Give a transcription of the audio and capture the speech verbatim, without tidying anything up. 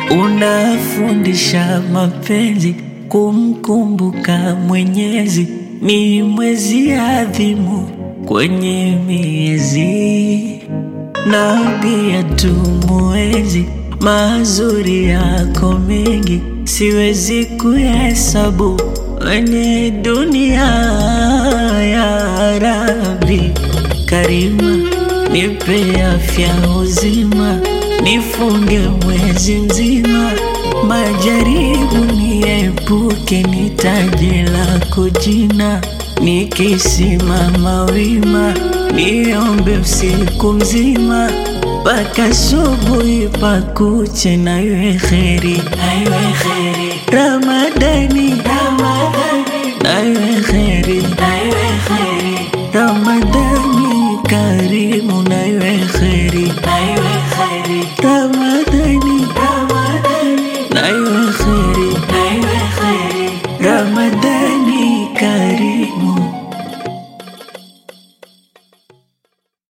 Unafundisha mapenzi, kumkumbuka Mwenyezi, ni mwezi adhimu kwenye miezi. Naambia tumuenzi, mazuri yako mengi, siwezi kuhesabu kwenye dunia. Ya Rabbi Karima, nipe afya uzima, nifunge mwezi mzima, majaribu niepuke, nitaje lako jina, nikisimama wima, niombe usiku mzima, mpaka asubuhi pakuche, na iwe kheri, iwe kheri Ramadhani, Ramadhani, na iwe kheri, iwe kheri Ramadhani karimu, na